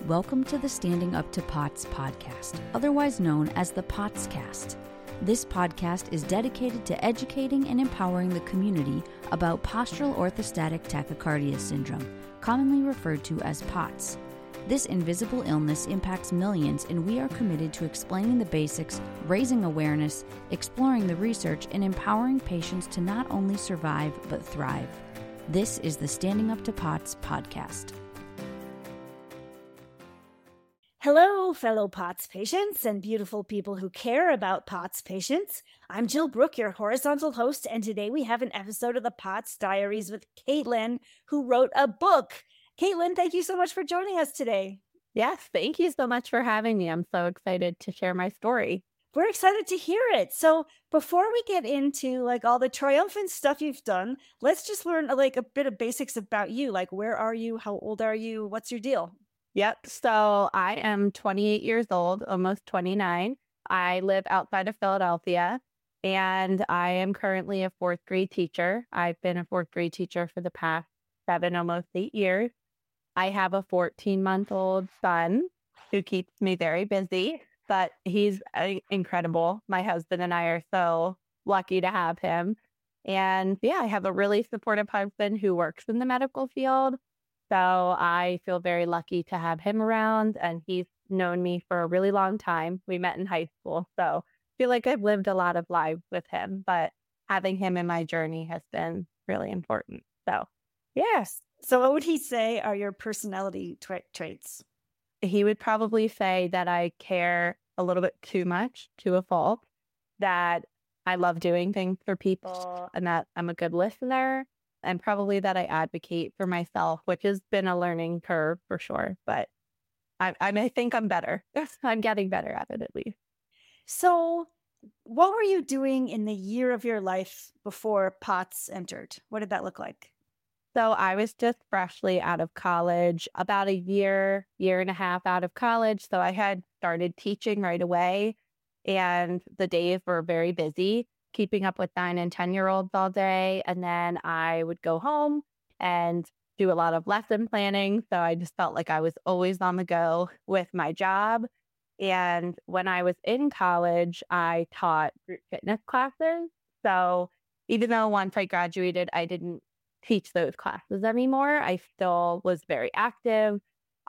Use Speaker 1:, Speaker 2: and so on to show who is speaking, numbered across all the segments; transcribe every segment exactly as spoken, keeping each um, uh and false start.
Speaker 1: Welcome to the Standing Up to POTS podcast, otherwise known as the POTScast. This podcast is dedicated to educating and empowering the community about postural orthostatic tachycardia syndrome, commonly referred to as POTS. This invisible illness impacts millions, and we are committed to explaining the basics, raising awareness, exploring the research, and empowering patients to not only survive but thrive. This is the Standing Up to POTS podcast.
Speaker 2: Hello, fellow POTS patients and beautiful people who care about POTS patients. I'm Jill Brook, your horizontal host, and today we have an episode of the POTS Diaries with Caitlin, who wrote a book. Caitlin, thank you so much for joining us today.
Speaker 3: Yes, thank you so much for having me. I'm so excited to share my story.
Speaker 2: We're excited to hear it. So before we get into like all the triumphant stuff you've done, let's just learn like a bit of basics about you. Like, where are you? How old are you? What's your deal?
Speaker 3: Yep. So I am twenty-eight years old, almost twenty-nine. I live outside of Philadelphia, and I am currently a fourth grade teacher. I've been a fourth grade teacher for the past seven, almost eight years. I have a fourteen-month-old son who keeps me very busy, but he's uh, incredible. My husband and I are so lucky to have him. And yeah, I have a really supportive husband who works in the medical field. So I feel very lucky to have him around, and he's known me for a really long time. We met in high school, so I feel like I've lived a lot of lives with him, but having him in my journey has been really important. So, yes.
Speaker 2: So what would he say are your personality tra- traits?
Speaker 3: He would probably say that I care a little bit too much to a fault, that I love doing things for people, and that I'm a good listener. And probably that I advocate for myself, which has been a learning curve for sure. But I, I may think I'm better. I'm getting better at it, at least.
Speaker 2: So what were you doing in the year of your life before POTS entered? What did that look like?
Speaker 3: So I was just freshly out of college, about a year, year and a half out of college. So I had started teaching right away, and the days were very busy, keeping up with nine and ten year olds all day. And then I would go home and do a lot of lesson planning. So I just felt like I was always on the go with my job. And when I was in college, I taught group fitness classes. So even though once I graduated, I didn't teach those classes anymore, I still was very active.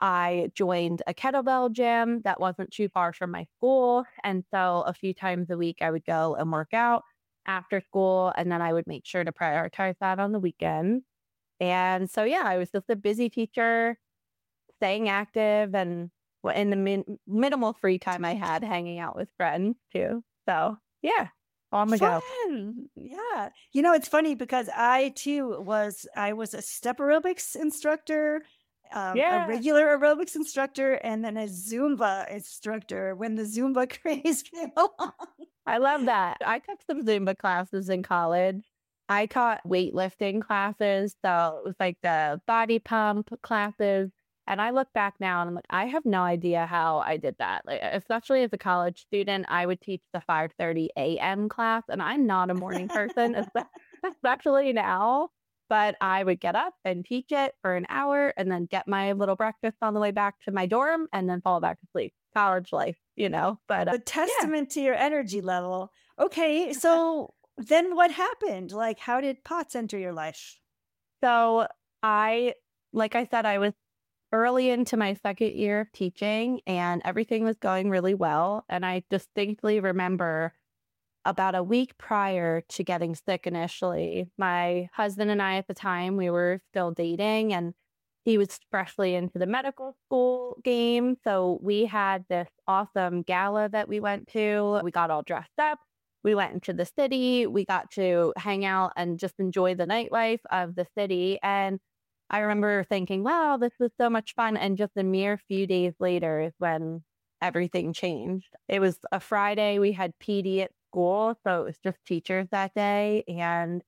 Speaker 3: I joined a kettlebell gym that wasn't too far from my school. And so a few times a week, I would go and work out after school, and then I would make sure to prioritize that on the weekends. And so, yeah, I was just a busy teacher, staying active, and in the min- minimal free time I had, hanging out with friends too. So, yeah, on the go.
Speaker 2: Fun. Yeah. You know, it's funny because I too was, I was a step aerobics instructor, um,
Speaker 3: Yeah.
Speaker 2: a regular aerobics instructor, and then a Zumba instructor when the Zumba craze came along.
Speaker 3: I love that. I took some Zumba classes in college. I taught weightlifting classes. So it was like the body pump classes. And I look back now and I'm like, I have no idea how I did that. Like, especially as a college student, I would teach the five thirty a.m. class, and I'm not a morning person, especially now. But I would get up and teach it for an hour and then get my little breakfast on the way back to my dorm and then fall back to sleep. College life, you know, but uh,
Speaker 2: a testament yeah. to your energy level. Okay. So then what happened? Like, how did POTS enter your life?
Speaker 3: So I, like I said, I was early into my second year of teaching, and everything was going really well. And I distinctly remember about a week prior to getting sick initially, my husband and I at the time, we were still dating, and he was freshly into the medical school game. So we had this awesome gala that we went to. We got all dressed up. We went into the city. We got to hang out and just enjoy the nightlife of the city. And I remember thinking, wow, this was so much fun. And just a mere few days later is when everything changed. It was a Friday. We had P D at school, so it was just teachers that day. And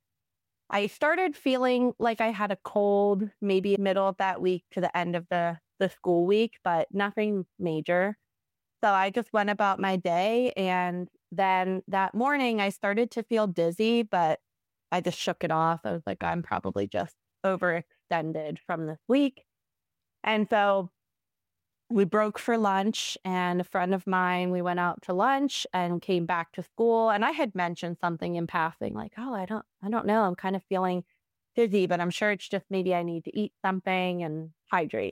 Speaker 3: I started feeling like I had a cold, maybe middle of that week to the end of the, the school week, but nothing major. So I just went about my day. And then that morning I started to feel dizzy, but I just shook it off. I was like, I'm probably just overextended from this week. And so we broke for lunch, and a friend of mine, we went out to lunch and came back to school. And I had mentioned something in passing, like, oh, I don't, I don't know. I'm kind of feeling dizzy, but I'm sure it's just maybe I need to eat something and hydrate.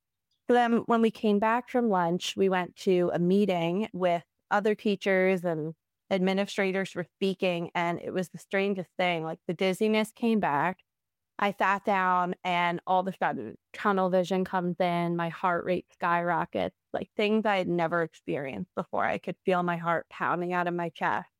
Speaker 3: So then when we came back from lunch, we went to a meeting with other teachers and administrators were speaking. And it was the strangest thing. Like the dizziness came back. I sat down and all of a sudden tunnel vision comes in, my heart rate skyrockets, like things I had never experienced before. I could feel my heart pounding out of my chest.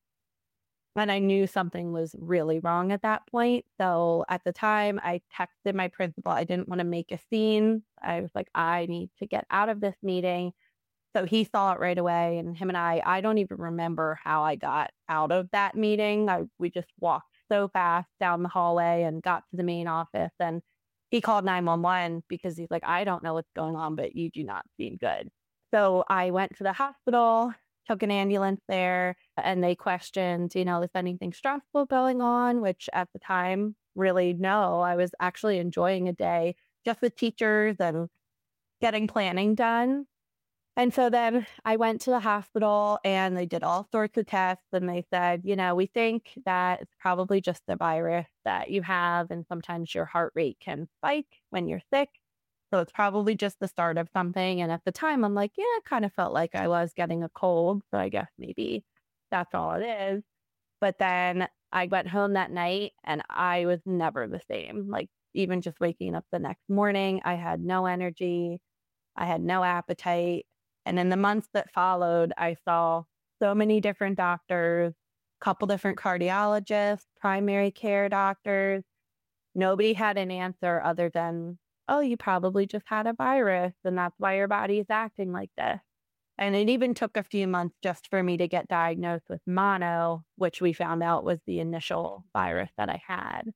Speaker 3: And I knew something was really wrong at that point. So at the time, I texted my principal. I didn't want to make a scene. I was like, I need to get out of this meeting. So he saw it right away. And him and I, I don't even remember how I got out of that meeting. I, we just walked so fast down the hallway and got to the main office. And he called nine one one because he's like, I don't know what's going on, but you do not seem good. So I went to the hospital, took an ambulance there, and they questioned, you know, is anything stressful going on? Which at the time, really, no. I was actually enjoying a day just with teachers and getting planning done. And so then I went to the hospital and they did all sorts of tests and they said, you know, we think that it's probably just the virus that you have. And sometimes your heart rate can spike when you're sick. So it's probably just the start of something. And at the time, I'm like, yeah, it kind of felt like I was getting a cold. So I guess maybe that's all it is. But then I went home that night and I was never the same. Like even just waking up the next morning, I had no energy. I had no appetite. And in the months that followed, I saw so many different doctors, a couple different cardiologists, primary care doctors. Nobody had an answer other than, oh, you probably just had a virus and that's why your body is acting like this. And it even took a few months just for me to get diagnosed with mono, which we found out was the initial virus that I had.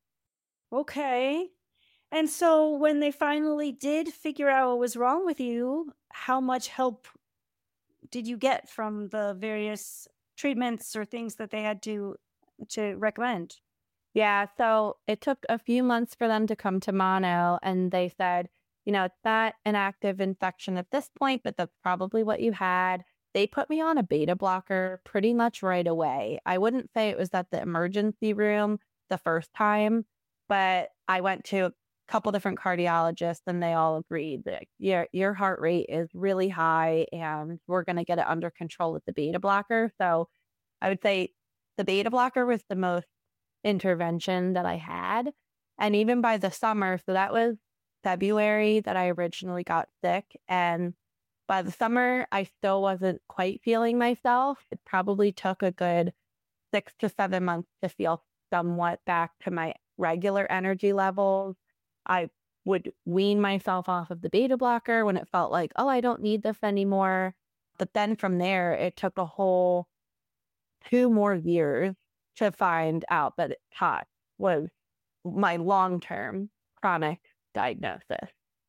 Speaker 2: Okay. And so when they finally did figure out what was wrong with you, how much help did you get from the various treatments or things that they had to to recommend?
Speaker 3: Yeah, so it took a few months for them to come to mono, and they said, you know, it's not an active infection at this point, but that's probably what you had. They put me on a beta blocker pretty much right away. I wouldn't say it was at the emergency room the first time, but I went to a couple different cardiologists and they all agreed that your your heart rate is really high and we're going to get it under control with the beta blocker. So I would say the beta blocker was the most intervention that I had. And even by the summer, so that was February that I originally got sick. And by the summer, I still wasn't quite feeling myself. It probably took a good six to seven months to feel somewhat back to my regular energy levels. I would wean myself off of the beta blocker when it felt like, oh, I don't need this anymore. But then from there, it took a whole two more years to find out that P O T S was my long-term chronic diagnosis.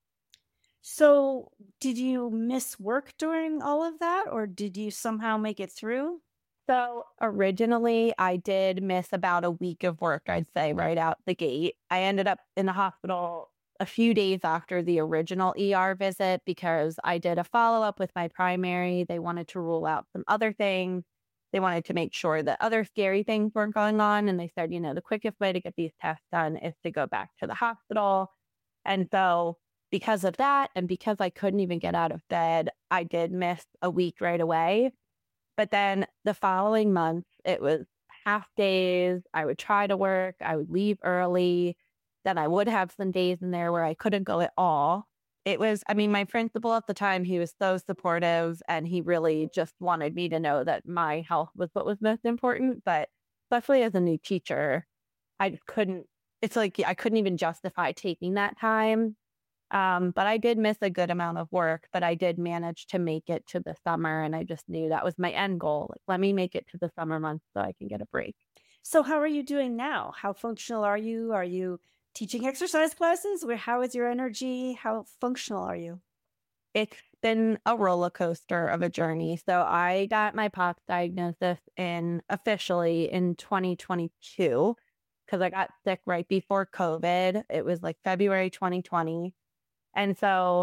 Speaker 2: So did you miss work during all of that, or did you somehow make it through?
Speaker 3: So originally, I did miss about a week of work, I'd say, right out the gate. I ended up in the hospital a few days after the original E R visit because I did a follow-up with my primary. They wanted to rule out some other things. They wanted to make sure that other scary things weren't going on. And they said, you know, the quickest way to get these tests done is to go back to the hospital. And so because of that, and because I couldn't even get out of bed, I did miss a week right away. But then the following month, it was half days. I would try to work. I would leave early. Then I would have some days in there where I couldn't go at all. It was, I mean, my principal at the time, he was so supportive and he really just wanted me to know that my health was what was most important. But especially as a new teacher, I just couldn't, it's like I couldn't even justify taking that time. Um, but I did miss a good amount of work, but I did manage to make it to the summer. And I just knew that was my end goal. Like, let me make it to the summer months so I can get a break.
Speaker 2: So how are you doing now? How functional are you? Are you teaching exercise classes? Where, how is your energy? How functional are you?
Speaker 3: It's been a roller coaster of a journey. So I got my P O T S diagnosis in officially in twenty twenty-two because I got sick right before COVID. It was like February twenty twenty. And so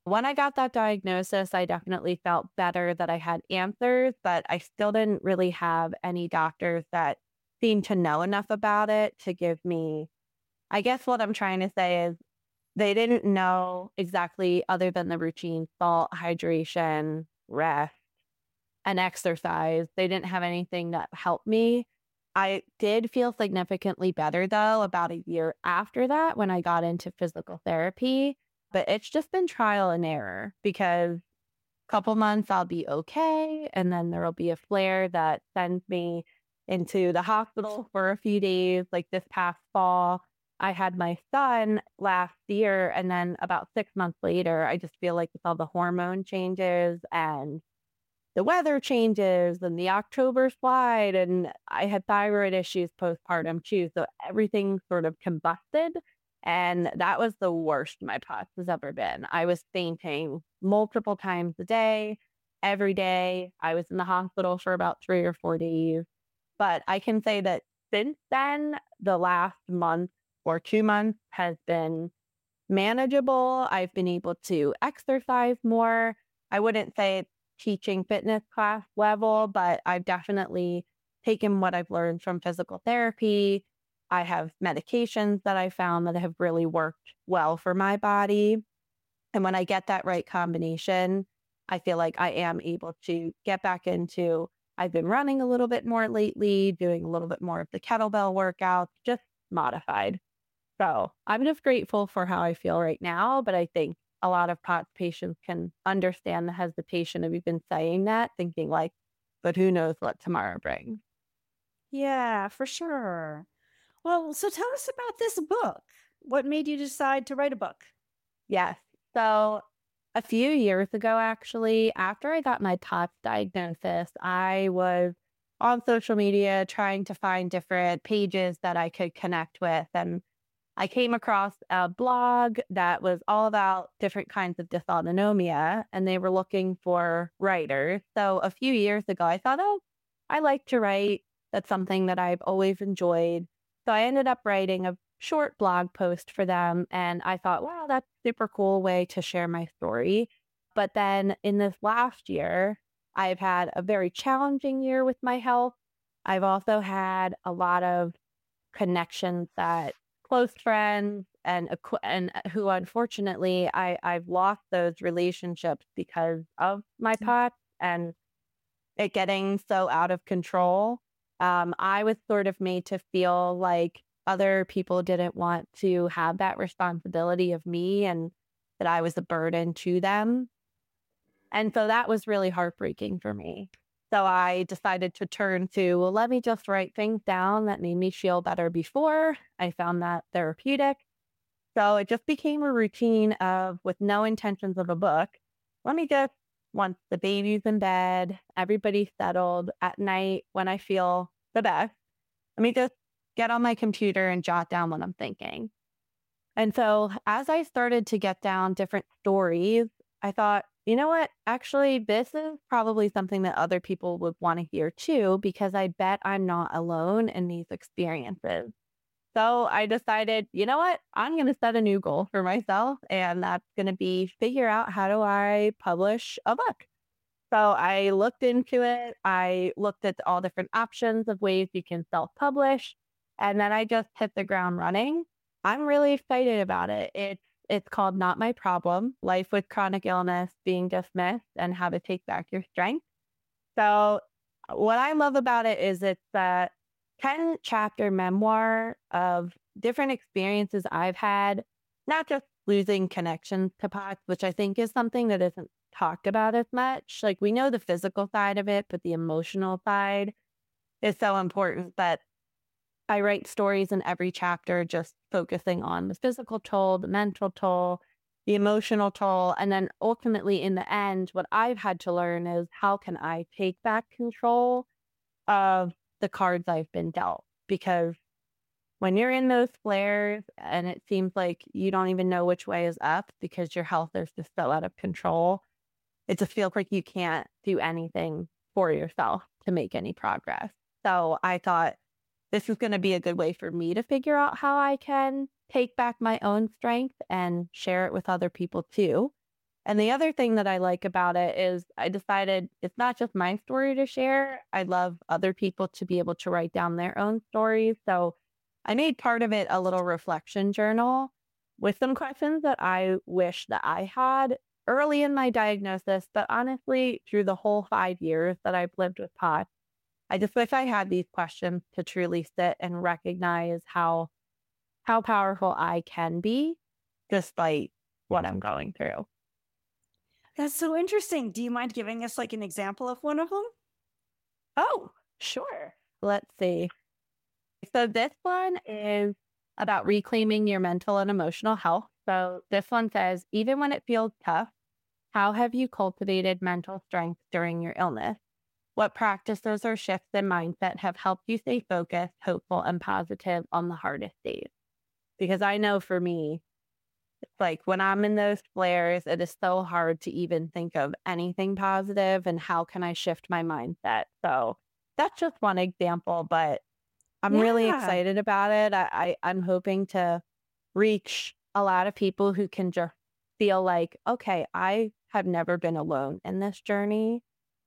Speaker 3: When I got that diagnosis, I definitely felt better that I had answers, but I still didn't really have any doctors that seemed to know enough about it to give me, I guess what I'm trying to say is they didn't know exactly other than the routine salt, hydration, rest, and exercise. They didn't have anything that helped me. I did feel significantly better though about a year after that when I got into physical therapy, but it's just been trial and error because a couple months I'll be okay, and then there'll be a flare that sends me into the hospital for a few days. Like this past fall, I had my son last year, and then about six months later, I just feel like with all the hormone changes and the weather changes and the October slide, and I had thyroid issues postpartum too. So everything sort of combusted. And that was the worst my P O T S has ever been. I was fainting multiple times a day, every day. I was in the hospital for about three or four days. But I can say that since then, the last month or two months has been manageable. I've been able to exercise more. I wouldn't say it's teaching fitness class level, but I've definitely taken what I've learned from physical therapy. I have medications that I found that have really worked well for my body. And when I get that right combination, I feel like I am able to get back into, I've been running a little bit more lately, doing a little bit more of the kettlebell workouts, just modified. So I'm just grateful for how I feel right now, but I think a lot of P O T S patients can understand the hesitation of even saying that, thinking like, but who knows what tomorrow brings.
Speaker 2: Yeah, for sure. Well, so tell us about this book. What made you decide to write a book?
Speaker 3: Yes. So a few years ago, actually, after I got my P O T S diagnosis, I was on social media trying to find different pages that I could connect with. And I came across a blog that was all about different kinds of dysautonomia, and they were looking for writers. So a few years ago, I thought, oh, I like to write. That's something that I've always enjoyed. So I ended up writing a short blog post for them, and I thought, wow, that's a super cool way to share my story. But then in this last year, I've had a very challenging year with my health. I've also had a lot of connections that close friends and and who unfortunately I I've lost those relationships because of my P O T S and it getting so out of control. Um, I was sort of made to feel like other people didn't want to have that responsibility of me and that I was a burden to them. And so that was really heartbreaking for me. So I decided to turn to, well, let me just write things down that made me feel better before. I found that therapeutic. So it just became a routine of, with no intentions of a book, let me just, once the baby's in bed, everybody's settled at night when I feel the best, let me just get on my computer and jot down what I'm thinking. And so as I started to get down different stories, I thought, you know what? Actually, this is probably something that other people would want to hear too, because I bet I'm not alone in these experiences. So I decided, you know what? I'm going to set a new goal for myself, and that's going to be figure out how do I publish a book. So I looked into it. I looked at all different options of ways you can self-publish, and then I just hit the ground running. I'm really excited about it. It's it's called Not My Problem: Life with Chronic Illness, Being Dismissed, and How to Take Back Your Strength. So what I love about it is it's a ten chapter memoir of different experiences I've had, not just losing connections to P O T S, which I think is something that isn't talked about as much. Like we know the physical side of it, but the emotional side is so important that I write stories in every chapter, just focusing on the physical toll, the mental toll, the emotional toll. And then ultimately in the end, what I've had to learn is how can I take back control of the cards I've been dealt? Because when you're in those flares and it seems like you don't even know which way is up because your health is just so out of control, it just feels like you can't do anything for yourself to make any progress. So I thought this is going to be a good way for me to figure out how I can take back my own strength and share it with other people too. And the other thing that I like about it is I decided it's not just my story to share. I love other people to be able to write down their own stories. So I made part of it a little reflection journal with some questions that I wish that I had early in my diagnosis, but honestly, through the whole five years that I've lived with POTS, I just wish I had these questions to truly sit and recognize how how powerful I can be despite what I'm going through.
Speaker 2: That's so interesting. Do you mind giving us like an example of one of them?
Speaker 3: Oh, sure. Let's see. So this one is about reclaiming your mental and emotional health. So this one says, even when it feels tough, how have you cultivated mental strength during your illness? What practices or shifts in mindset have helped you stay focused, hopeful, and positive on the hardest days? Because I know for me, it's like when I'm in those flares, it is so hard to even think of anything positive and how can I shift my mindset? So that's just one example, but I'm really
Speaker 2: Yeah.
Speaker 3: excited about it. I, I I'm hoping to reach a lot of people who can just feel like, okay, I have never been alone in this journey.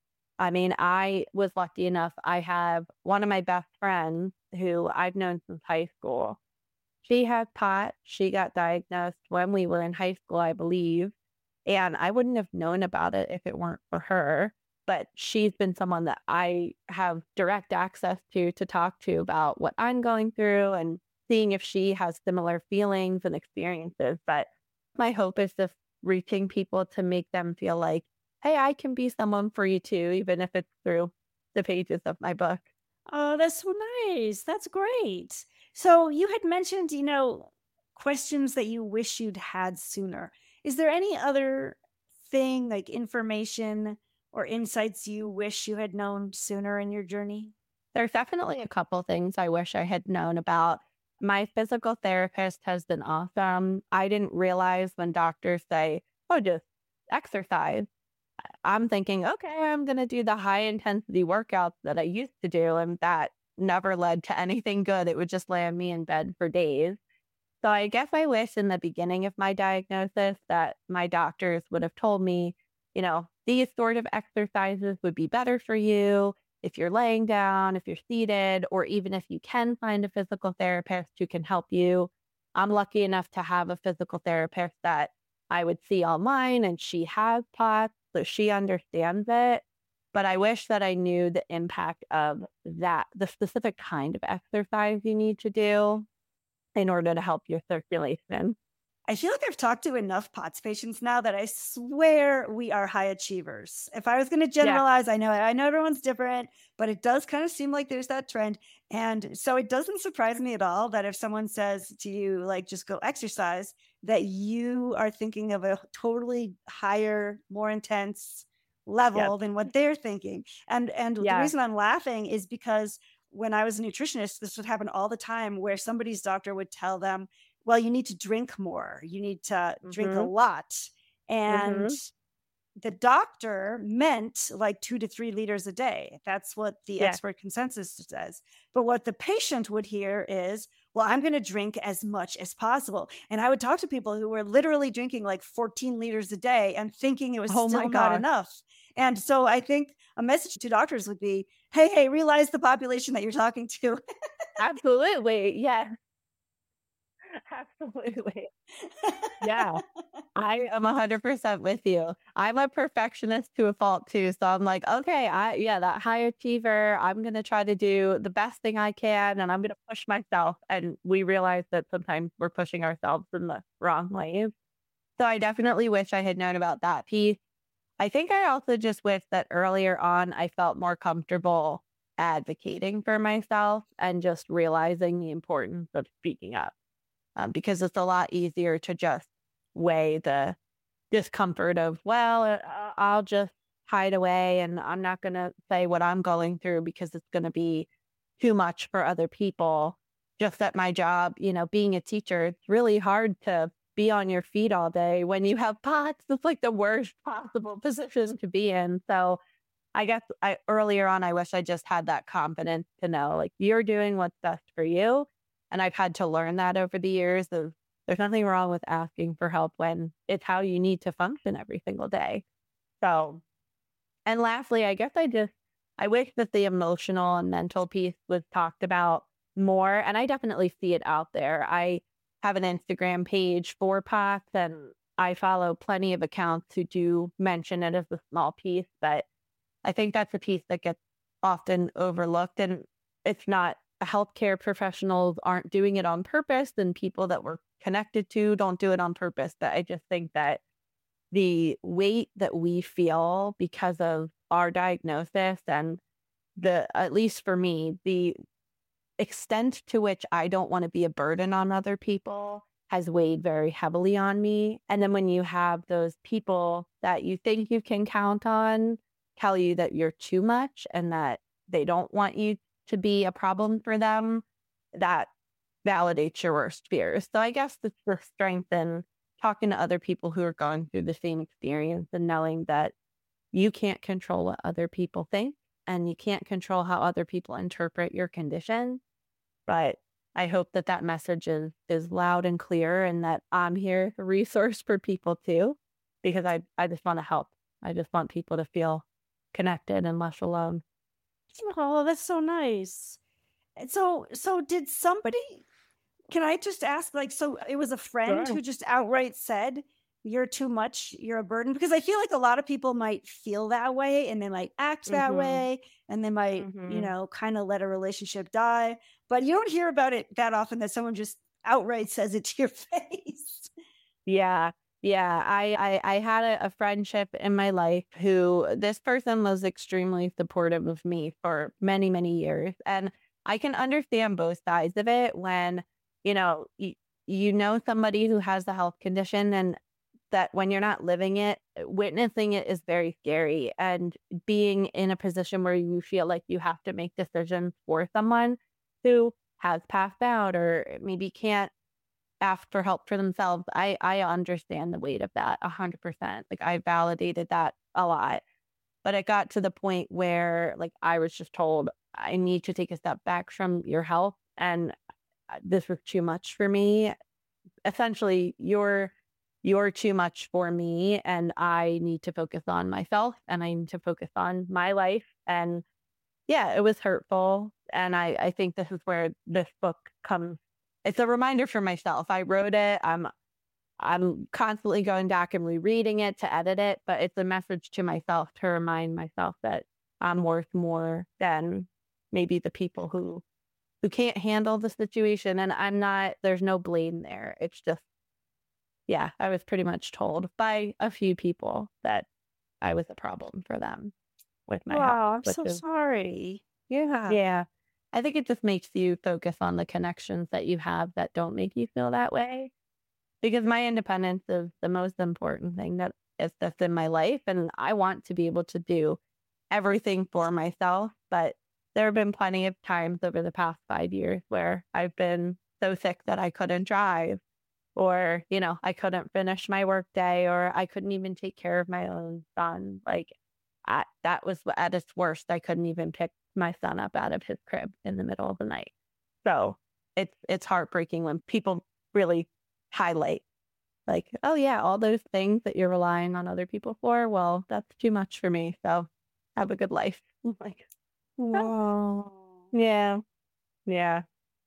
Speaker 3: I mean, I was lucky enough. I have one of my best friends who I've known since high school. She had POTS. She got diagnosed when we were in high school, I believe. And I wouldn't have known about it if it weren't for her. But she's been someone that I have direct access to to talk to about what I'm going through and seeing if she has similar feelings and experiences. But my hope is just reaching people to make them feel like, hey, I can be someone for you too, even if it's through the pages of my book.
Speaker 2: Oh, that's so nice. That's great. So you had mentioned, you know, questions that you wish you'd had sooner. Is there any other thing like information or insights you wish you had known sooner in your journey?
Speaker 3: There's definitely a couple things I wish I had known about. My physical therapist has been awesome. I didn't realize when doctors say, oh, just exercise. I'm thinking, okay, I'm going to do the high intensity workouts that I used to do. And that never led to anything good. It would just land me in bed for days. So I guess I wish in the beginning of my diagnosis that my doctors would have told me, you know, these sort of exercises would be better for you if you're laying down, if you're seated, or even if you can find a physical therapist who can help you. I'm lucky enough to have a physical therapist that I would see online, and she has POTS, so she understands it. But I wish that I knew the impact of that, the specific kind of exercise you need to do in order to help your circulation.
Speaker 2: I feel like I've talked to enough POTS patients now that I swear we are high achievers. If I was going to
Speaker 3: Yeah.
Speaker 2: generalize, I know I know everyone's different, but it does kind of seem like there's that trend. And so it doesn't surprise me at all that if someone says to you, like, just go exercise, that you are thinking of a totally higher, more intense level
Speaker 3: Yep.
Speaker 2: than what they're thinking. And and the
Speaker 3: Yeah.
Speaker 2: reason I'm laughing is because when I was a nutritionist, this would happen all the time where somebody's doctor would tell them, well, you need to drink more. You need to drink a
Speaker 3: Mm-hmm.
Speaker 2: lot. And
Speaker 3: Mm-hmm.
Speaker 2: the doctor meant like two to three liters a day. That's what the
Speaker 3: Yeah.
Speaker 2: expert consensus says. But what the patient would hear is, well, I'm going to drink as much as possible. And I would talk to people who were literally drinking like fourteen liters a day and thinking it was
Speaker 3: Oh my
Speaker 2: still not
Speaker 3: gosh.
Speaker 2: enough. And so I think a message to doctors would be, hey, hey, realize the population that you're talking to.
Speaker 3: Absolutely. Yeah. Absolutely. Yeah. I am one hundred percent with you. I'm a perfectionist to a fault too. So I'm like, okay, I, yeah, that high achiever, I'm going to try to do the best thing I can and I'm going to push myself. And we realize that sometimes we're pushing ourselves in the wrong ways. So I definitely wish I had known about that piece. I think I also just wish that earlier on I felt more comfortable advocating for myself and just realizing the importance of speaking up, um, because it's a lot easier to just weigh the discomfort of, well, uh, I'll just hide away and I'm not going to say what I'm going through because it's going to be too much for other people. Just at my job, you know, being a teacher, it's really hard to be on your feet all day when you have POTS. It's like the worst possible position to be in. So I guess I earlier on, I wish I just had that confidence to know, like, you're doing what's best for you. And I've had to learn that over the years of there's nothing wrong with asking for help when it's how you need to function every single day. So, and lastly, I guess I just, I wish that the emotional and mental piece was talked about more. And I definitely see it out there. I have an Instagram page for POTS, and I follow plenty of accounts who do mention it as a small piece, but I think that's a piece that gets often overlooked. And it's not, healthcare professionals aren't doing it on purpose, and people that we're connected to don't do it on purpose. But I just think that the weight that we feel because of our diagnosis, and the, at least for me, the extent to which I don't want to be a burden on other people has weighed very heavily on me. And then when you have those people that you think you can count on tell you that you're too much and that they don't want you to be a problem for them, that validates your worst fears. So I guess it's the strength in talking to other people who are going through the same experience and knowing that you can't control what other people think and you can't control how other people interpret your condition. But I hope that that message is, is loud and clear, and that I'm here, a resource for people too, because I, I just want to help. I just want people to feel connected and less alone.
Speaker 2: Oh, that's so nice. And so, so did somebody, can I just ask, like, so it was a friend
Speaker 3: Sure.
Speaker 2: who just outright said, you're too much, you're a burden? Because I feel like a lot of people might feel that way and they might act that
Speaker 3: Mhm.
Speaker 2: way, and they might, you
Speaker 3: Mhm.
Speaker 2: know, kind of let a relationship die. But you don't hear about it that often, that someone just outright says it to your face.
Speaker 3: Yeah. Yeah. I, I, I had a, a friendship in my life who, this person was extremely supportive of me for many, many years. And I can understand both sides of it when, you know, you, you know somebody who has the health condition, and that when you're not living it, witnessing it is very scary. And being in a position where you feel like you have to make decisions for someone who has passed out or maybe can't ask for help for themselves, I, I understand the weight of that a hundred percent. Like, I validated that a lot, but it got to the point where, like, I was just told, I need to take a step back from your health. And uh, this was too much for me. Essentially, you're, you're too much for me, and I need to focus on myself, and I need to focus on my life. And yeah, it was hurtful. And I, I think this is where this book comes. It's a reminder for myself. I wrote it. I'm I'm constantly going back and rereading it to edit it, but it's a message to myself to remind myself that I'm worth more than maybe the people who who can't handle the situation. And I'm not, there's no blame there. It's just, yeah, I was pretty much told by a few people that I was a problem for them with my health,
Speaker 2: Wow, I'm
Speaker 3: which
Speaker 2: so
Speaker 3: is,
Speaker 2: sorry. Yeah.
Speaker 3: yeah. I think it just makes you focus on the connections that you have that don't make you feel that way. Because my independence is the most important thing that is that's in my life. And I want to be able to do everything for myself. But there have been plenty of times over the past five years where I've been so sick that I couldn't drive, or, you know, I couldn't finish my work day, or I couldn't even take care of my own son. Like, I, that was at its worst. I couldn't even pick my son up out of his crib in the middle of the night. So it's it's heartbreaking when people really highlight, like, oh yeah, all those things that you're relying on other people for. Well, that's too much for me. So have a good life. Like,
Speaker 2: Whoa.
Speaker 3: yeah, yeah.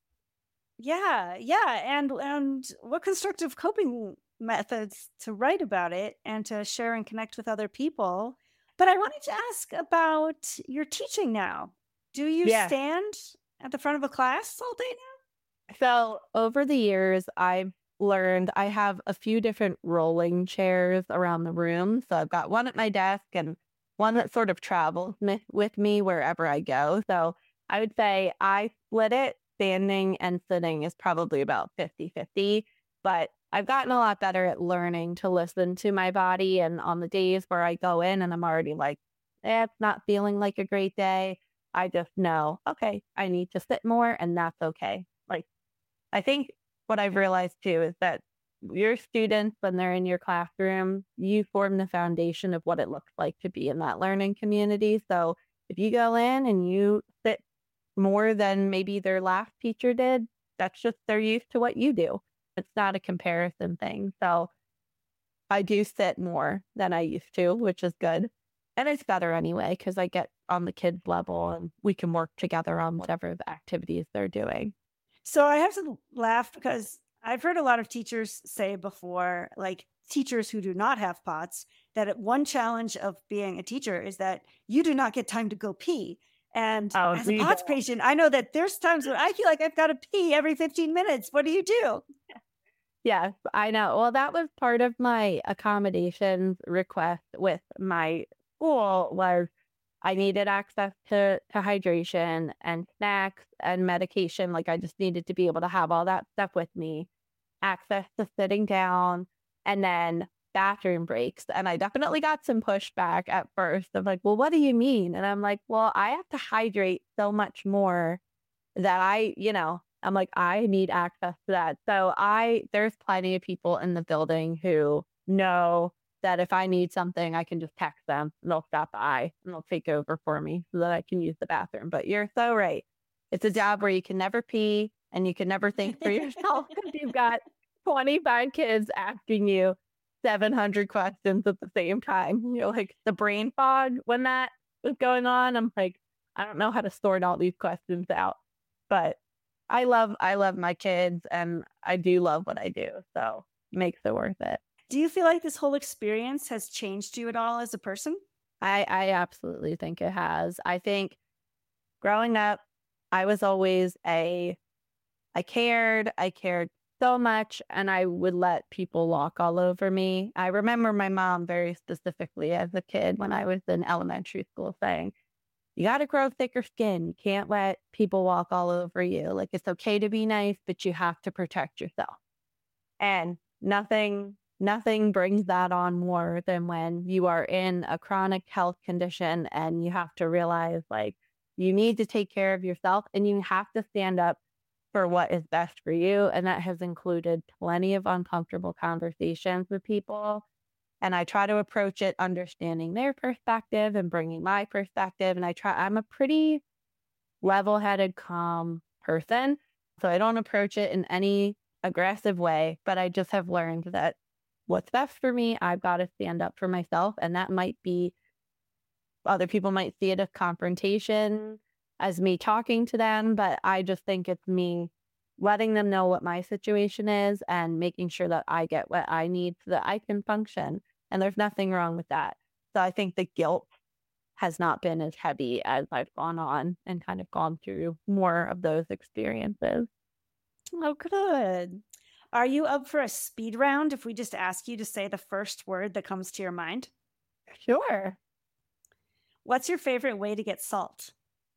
Speaker 2: Yeah, yeah, and and what constructive coping methods to write about it and to share and connect with other people. But I wanted to ask about your teaching now. Do you
Speaker 3: Yeah.
Speaker 2: stand at the front of a class all day now?
Speaker 3: So over the years, I've learned I have a few different rolling chairs around the room. So I've got one at my desk and one that sort of travels mi- with me wherever I go. So I would say I split it. Standing and sitting is probably about fifty-fifty, but I've gotten a lot better at learning to listen to my body. And on the days where I go in and I'm already like, eh, it's not feeling like a great day, I just know, okay, I need to sit more, and that's okay. Like, I think what I've realized too is that your students, when they're in your classroom, you form the foundation of what it looks like to be in that learning community. So if you go in and you sit more than maybe their last teacher did, that's just they're used to what you do. It's not a comparison thing. So I do sit more than I used to, which is good. And it's better anyway, because I get on the kids' level and we can work together on whatever the activities they're doing.
Speaker 2: So I have to laugh because I've heard a lot of teachers say before, like teachers who do not have POTS, that one challenge of being a teacher is that you do not get time to go pee. And
Speaker 3: Oh,
Speaker 2: as a
Speaker 3: we
Speaker 2: POTS
Speaker 3: don't.
Speaker 2: patient, I know that there's times when I feel like I've got to pee every fifteen minutes. What do you do?
Speaker 3: Yes, I know. Well, that was part of my accommodations request with my school was I needed access to, to hydration and snacks and medication. Like I just needed to be able to have all that stuff with me, access to sitting down, and then bathroom breaks. And I definitely got some pushback at first of like, well, what do you mean? And I'm like, well, I have to hydrate so much more that I, you know, I'm like, I need access to that. So I, there's plenty of people in the building who know that if I need something, I can just text them and they'll stop by and they'll take over for me so that I can use the bathroom. But you're so right. It's a job where you can never pee and you can never think for yourself because you've got twenty-five kids asking you seven hundred questions at the same time. You're like the brain fog when that was going on. I'm like, I don't know how to sort all these questions out, but I love, I love my kids and I do love what I do. So it makes it worth it.
Speaker 2: Do you feel like this whole experience has changed you at all as a person?
Speaker 3: I, I absolutely think it has. I think growing up, I was always a, I cared, I cared so much, and I would let people walk all over me. I remember my mom very specifically as a kid when I was in elementary school saying, you got to grow thicker skin. You can't let people walk all over you. Like it's okay to be nice, but you have to protect yourself. And nothing Nothing brings that on more than when you are in a chronic health condition and you have to realize like you need to take care of yourself and you have to stand up for what is best for you. And that has included plenty of uncomfortable conversations with people. And I try to approach it understanding their perspective and bringing my perspective. And I try, I'm a pretty level-headed, calm person. So I don't approach it in any aggressive way, but I just have learned that what's best for me, I've got to stand up for myself. And that might be, other people might see it as confrontation, as me talking to them, but I just think it's me letting them know what my situation is and making sure that I get what I need so that I can function. And there's nothing wrong with that. So I think the guilt has not been as heavy as I've gone on and kind of gone through more of those experiences.
Speaker 2: Oh, good. Are you up for a speed round if we just ask you to say the first word that comes to your mind?
Speaker 3: Sure.
Speaker 2: What's your favorite way to get salt?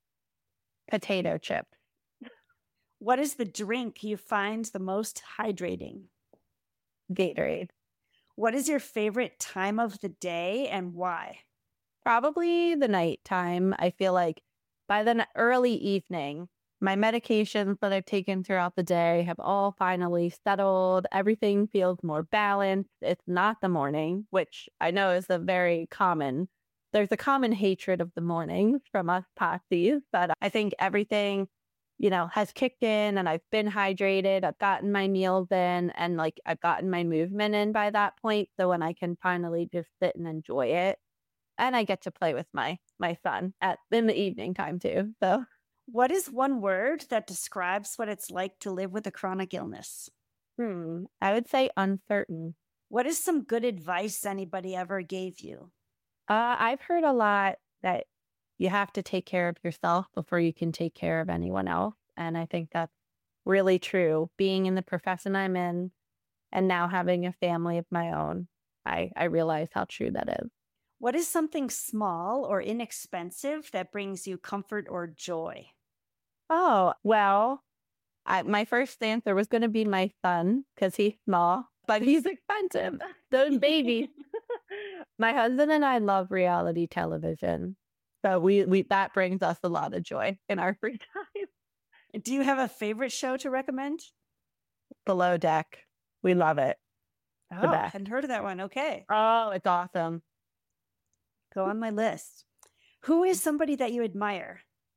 Speaker 3: Potato chip.
Speaker 2: What is the drink you find the most hydrating?
Speaker 3: Gatorade.
Speaker 2: What is your favorite time of the day and why?
Speaker 3: Probably the nighttime. I feel like by the n- early evening, my medications that I've taken throughout the day have all finally settled. Everything feels more balanced. It's not the morning, which I know is a very common, there's a common hatred of the mornings from us Potsies, but I think everything, you know, has kicked in and I've been hydrated. I've gotten my meals in and like I've gotten my movement in by that point. So when I can finally just sit and enjoy it, and I get to play with my my son at in the evening time too. So
Speaker 2: what is one word that describes what it's like to live with a chronic illness?
Speaker 3: Hmm. I would say uncertain.
Speaker 2: What is some good advice anybody ever gave you?
Speaker 3: Uh, I've heard a lot that you have to take care of yourself before you can take care of anyone else. And I think that's really true. Being in the profession I'm in and now having a family of my own, I, I realize how true that is.
Speaker 2: What is something small or inexpensive that brings you comfort or joy?
Speaker 3: Oh, well, I, my first answer was going to be my son because he's small, but he's expensive. Those babies. My husband and I love reality television. So we, we that brings us a lot of joy in our free time.
Speaker 2: Do you have a favorite show to recommend?
Speaker 3: Below Deck. We love it.
Speaker 2: Oh, I hadn't heard of that one. Okay.
Speaker 3: Oh, it's awesome.
Speaker 2: Go on my list. Who is somebody that you admire?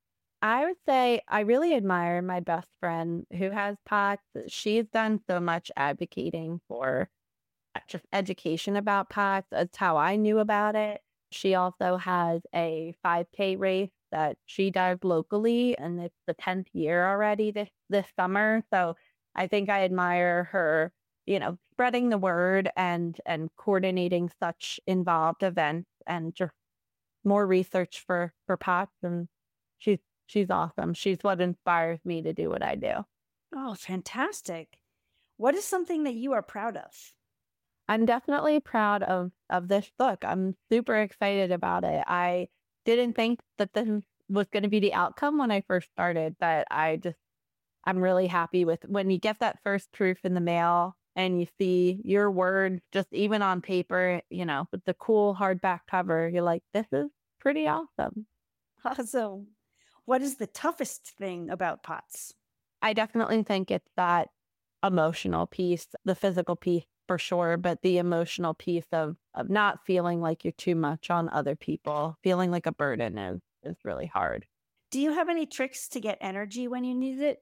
Speaker 3: I would say I really admire my best friend who has POTS. She's done so much advocating for uh, just education about POTS. That's how I knew about it. She also has a five K race that she does locally, and it's the tenth year already this this summer. So I think I admire her, you know, spreading the word and and coordinating such involved events and just more research for for POTS. And she's she's awesome. She's what inspires me to do what I do.
Speaker 2: Oh, fantastic. What is something that you are proud of?
Speaker 3: I'm definitely proud of of this book. I'm super excited about it. I didn't think that this was going to be the outcome when I first started, but I just I'm really happy with when you get that first proof in the mail and you see your word just even on paper, you know, with the cool hardback cover, you're like, this is pretty awesome.
Speaker 2: Awesome. What is the toughest thing about POTS?
Speaker 3: I definitely think it's that emotional piece, the physical piece for sure, but the emotional piece of of not feeling like you're too much on other people, feeling like a burden is is really hard.
Speaker 2: Do you have any tricks to get energy when you need it?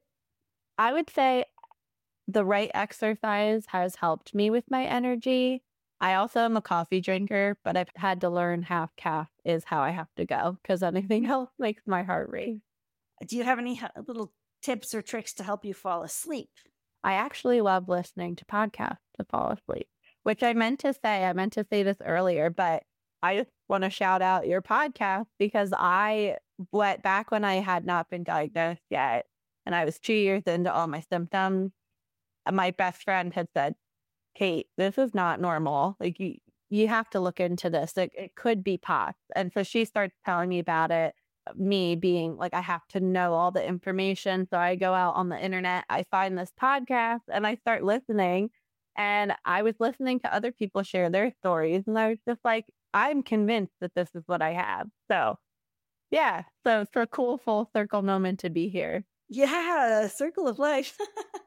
Speaker 3: I would say the right exercise has helped me with my energy. I also am a coffee drinker, but I've had to learn half calf is how I have to go because anything else makes my heart race.
Speaker 2: Do you have any h- little tips or tricks to help you fall asleep?
Speaker 3: I actually love listening to podcasts to fall asleep, which I meant to say. I meant to say this earlier, but I just want to shout out your podcast because I went back when I had not been diagnosed yet and I was two years into all my symptoms. And my best friend had said, Kate, this is not normal. Like you, you have to look into this. It, it could be POTS. And so she starts telling me about it. Me being like, I have to know all the information. So I go out on the internet, I find this podcast and I start listening. And I was listening to other people share their stories. And I was just like, I'm convinced that this is what I have. So yeah. So it's a cool full circle moment to be here.
Speaker 2: Yeah, circle of life.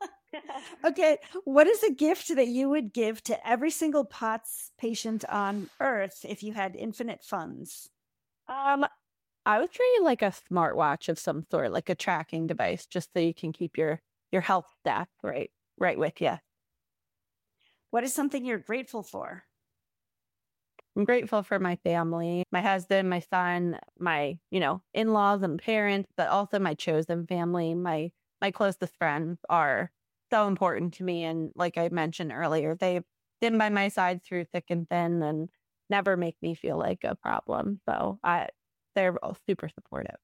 Speaker 2: Okay, what is a gift that you would give to every single POTS patient on Earth if you had infinite funds?
Speaker 3: Um, I would treat like a smartwatch of some sort, like a tracking device, just so you can keep your your health stats right right with you.
Speaker 2: What is something you're grateful for?
Speaker 3: I'm grateful for my family, my husband, my son, my, you know, in-laws and parents, but also my chosen family. My my closest friends are so important to me. And like I mentioned earlier, they've been by my side through thick and thin and never make me feel like a problem. So I they're all super supportive.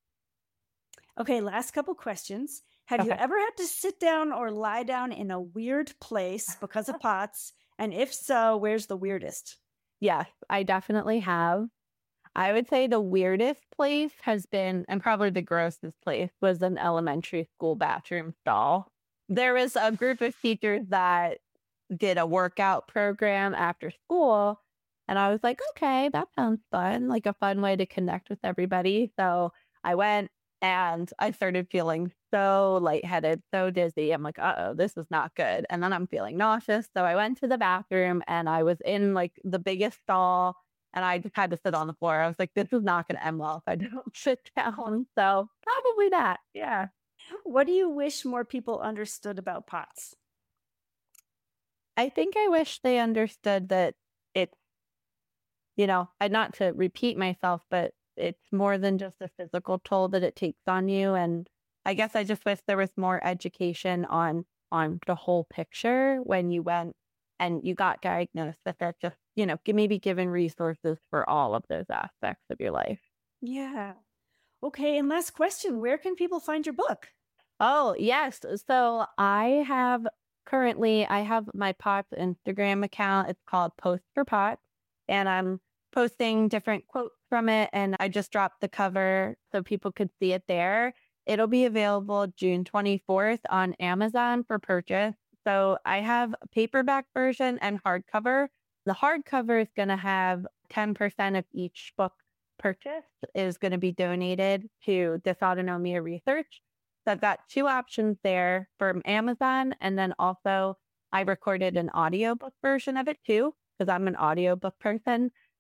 Speaker 2: Okay, last couple questions. Have you
Speaker 3: Okay.
Speaker 2: ever had to sit down or lie down in a weird place because of POTS? And if so, where's the weirdest?
Speaker 3: Yes, I definitely have. I would say the weirdest place has been, and probably the grossest place, was an elementary school bathroom stall. There was a group of teachers that did a workout program after school. And I was like, okay, that sounds fun, like a fun way to connect with everybody. So I went and I started feeling so lightheaded, so dizzy. I'm like, uh oh, this is not good. And then I'm feeling nauseous. So I went to the bathroom and I was in like the biggest stall and I just had to sit on the floor. I was like, this is not going to end well if I don't sit down. So probably that. Yeah.
Speaker 2: What do you wish more people understood about POTS?
Speaker 3: I think I wish they understood that it's, you know, I not to repeat myself, but it's more than just a physical toll that it takes on you. And I guess I just wish there was more education on on the whole picture when you went and you got diagnosed that that just, you know, give maybe given resources for all of those aspects of your life.
Speaker 2: Yeah. Okay, and last question, where can people find your book?
Speaker 3: Oh, yes. So I have currently I have my POTS Instagram account. It's called Post for POTS. And I'm posting different quotes from it. And I just dropped the cover so people could see it there. It'll be available June twenty-fourth on Amazon for purchase. So I have a paperback version and hardcover. The hardcover is going to have ten percent of each book purchased is going to be donated to dysautonomia research. So I've got two options there from Amazon. And then also I recorded an audiobook version of it too, because I'm an audiobook person.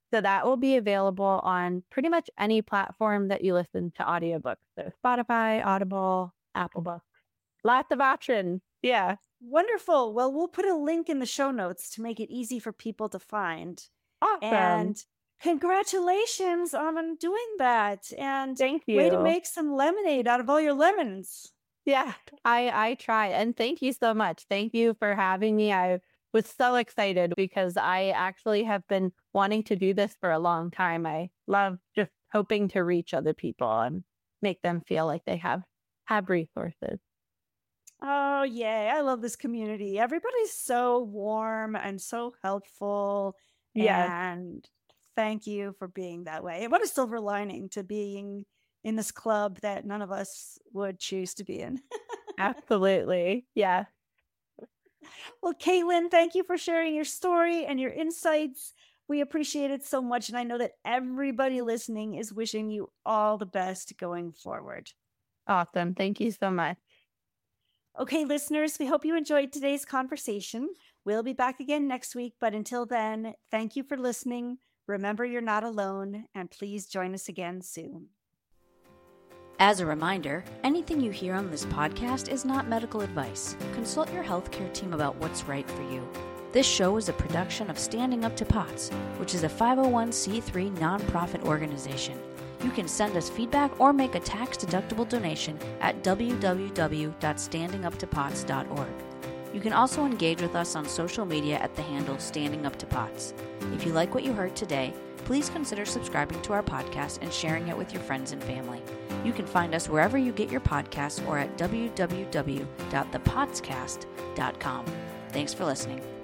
Speaker 3: So that will be available on pretty much any platform that you listen to audiobooks. So Spotify, Audible, Apple Books, lots of options. Yeah.
Speaker 2: Wonderful. Well, we'll put a link in the show notes to make it easy for people to find.
Speaker 3: Awesome.
Speaker 2: And congratulations on doing that. And
Speaker 3: thank you.
Speaker 2: Way to make some lemonade out of all your lemons.
Speaker 3: Yeah, I, I try. And thank you so much. Thank you for having me. I was so excited because I actually have been wanting to do this for a long time. I love just hoping to reach other people and make them feel like they have, have resources.
Speaker 2: Oh, yay. I love this community. Everybody's so warm and so helpful.
Speaker 3: Yes.
Speaker 2: And thank you for being that way. What a silver lining to being in this club that none of us would choose to be in.
Speaker 3: Absolutely. Yeah.
Speaker 2: Well, Caitlin, thank you for sharing your story and your insights. We appreciate it so much. And I know that everybody listening is wishing you all the best going forward.
Speaker 3: Awesome. Thank you so much.
Speaker 2: Okay, listeners, we hope you enjoyed today's conversation. We'll be back again next week, but until then, thank you for listening. Remember, you're not alone, and please join us again soon.
Speaker 1: As a reminder, anything you hear on this podcast is not medical advice. Consult your healthcare team about what's right for you. This show is a production of Standing Up to POTS, which is a five oh one c three nonprofit organization. You can send us feedback or make a tax-deductible donation at w w w dot standing up to pots dot org. You can also engage with us on social media at the handle Standing Up to POTS. If you like what you heard today, please consider subscribing to our podcast and sharing it with your friends and family. You can find us wherever you get your podcasts or at w w w dot the potscast dot com. Thanks for listening.